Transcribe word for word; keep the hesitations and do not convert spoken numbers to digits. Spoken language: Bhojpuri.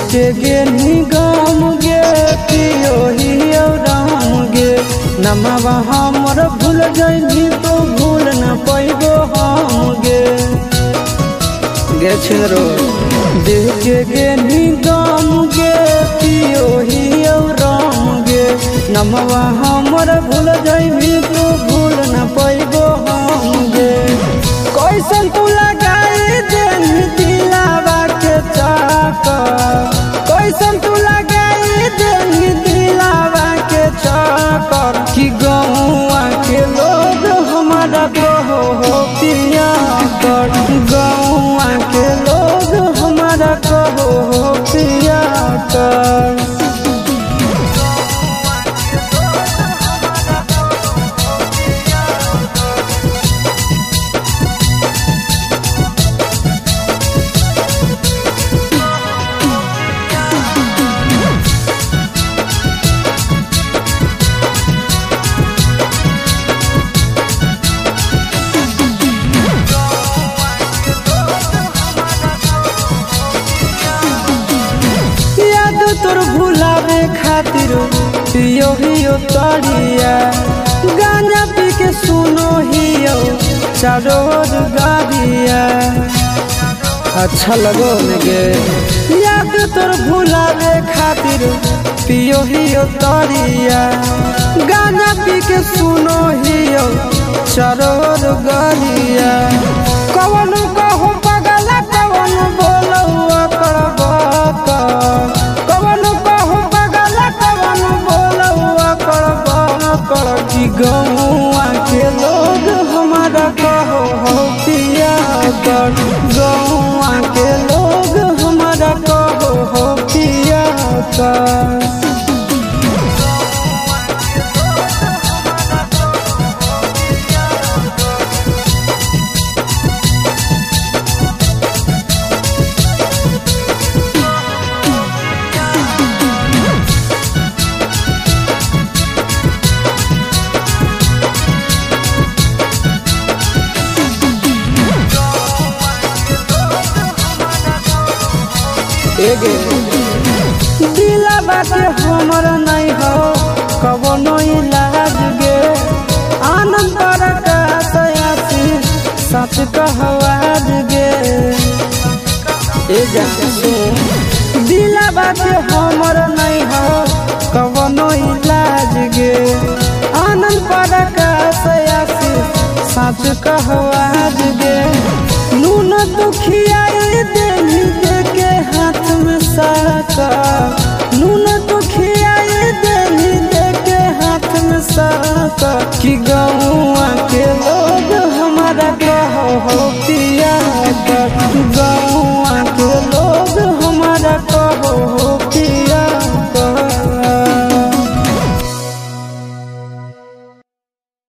के गे निगम गे पियो ही राम गे नमवा हमर भूल जाइनी तो भूल न पैबो हम गे गे छिरो देह के गे निगम गे पियो ही राम गे नमवा हमर भूल जाइनी तो भूल न पैबो हम गे कैसन तू लगाई देनी दिलावा के चाकर कैसन तू लगाई देनी दिलावा के चाकर कि गौआ के लोग हमारा कहो हो पिया कर गौआ के लोग हमारा कहो हो पिया कर तोर भुलावे खातिर पियो हियो तरिया गांजा पी के सुनो हियो चारोर गाड़िया अच्छा लगो लगे याद तोर भुलावे खातिर पियो हियो तरिया गांजा पी के सुनो हियो चारोर गाड़िया कवन कहो पगला कवन बोलो कर कर कि गौआ के लोग हमारा कहो हो पिया कर गौआ के लोग हमारा कहो हो पिया कर दिलावा के हमर नहीं हो कबो नहीं लाज गे आनंद प्रकाश आसी सच कहवाज गे ए जा दिलावा के हमर नहीं हो कबो नहीं लाज गे आनंद प्रकाश आसी सच कहवाज गे नून दुखिया देनी दे के हाथ में साका नून तो खियाए देनी दे के हाथ में साका कि गौआ के लोग